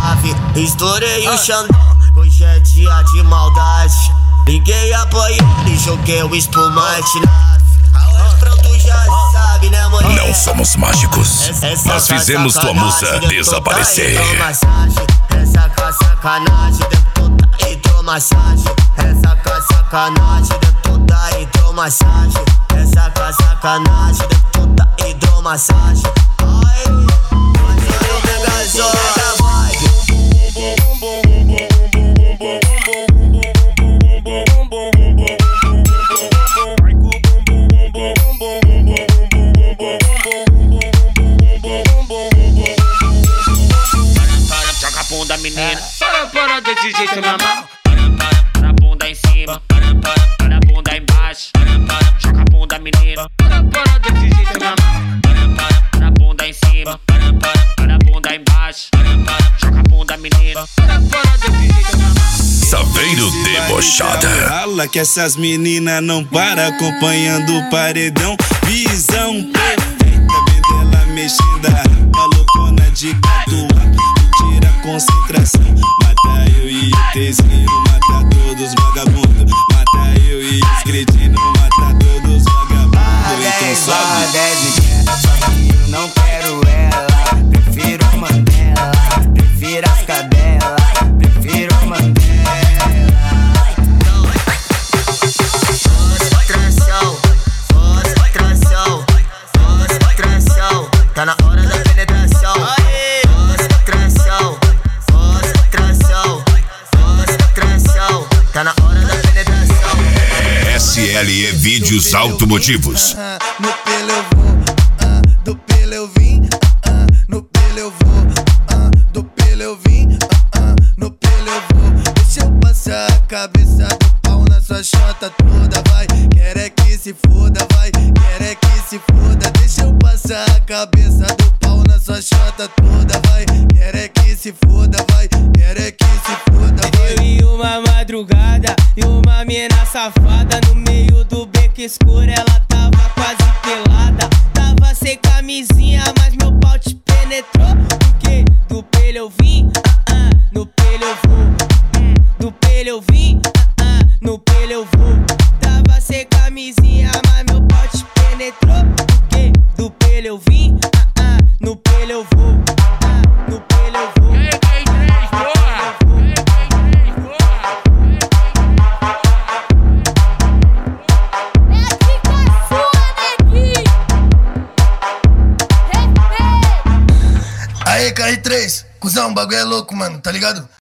Estourei o Xandão, hoje é dia de maldade. Liguei a banheira e joguei o espumante. Pronto, já sabe, né, mulher? Não somos mágicos, nós fizemos tua musa desaparecer. Essa sacanagem, toda hidromassagem. Essa sacanagem, toda hidromassagem. Essa sacanagem, toda hidromassagem. Ai, eu pega zona, vai. Joga a bunda, menina. Para desse jeito, minha mão. Para a bunda em cima, para a bunda embaixo. Joga a bunda, menina. Para desse jeito, minha mão. Para a bunda em cima, para a bunda embaixo. Joga a bunda, menina. Para desse jeito, minha mão. Saveiro debochada. Fala que essas meninas não param acompanhando o paredão. Visão perfeita, vendo ela mexendo a rapa, loucona de catuaba. Tira a concentração, mata eu e o Tezinho, mata todos os vagabundos. Mata eu e os cretinos, mata todos os vagabundos. Então sobe. Só que eu não quero ela, prefiro a Mandela. Prefiro as cadelas, prefiro a Mandela. Concentração, tá na hora da penetração. Concentração, tá na hora da penetração. SLE Vídeos Automotivos. No pelo eu vou, do pelo eu vim, no pelo eu vou, do pelo eu vim, no pelo eu vou. Deixa eu passar a cabeça do pau na sua chota toda, vai. Quer é que se foda, vai. Quer é que se foda. Deixa eu passar a cabeça do pau na sua chota toda, vai. Quer é que se foda, vai. Quer é que se foda, vai. Eu e uma madrugada e uma mina safada no meio do beco escuro, ela tava quase pelada. Tava sem camisinha, mas meu pau te penetrou. Porque do pelo eu vim, no pelo eu vou. Do pelo eu vim, no pelo eu vou. Tava sem camisinha, mas meu pau te penetrou. Porque do pelo eu vim, no pelo eu vou. No pelo eu vou. Aê, KR3, cuzão, o bagulho é louco, mano, tá ligado?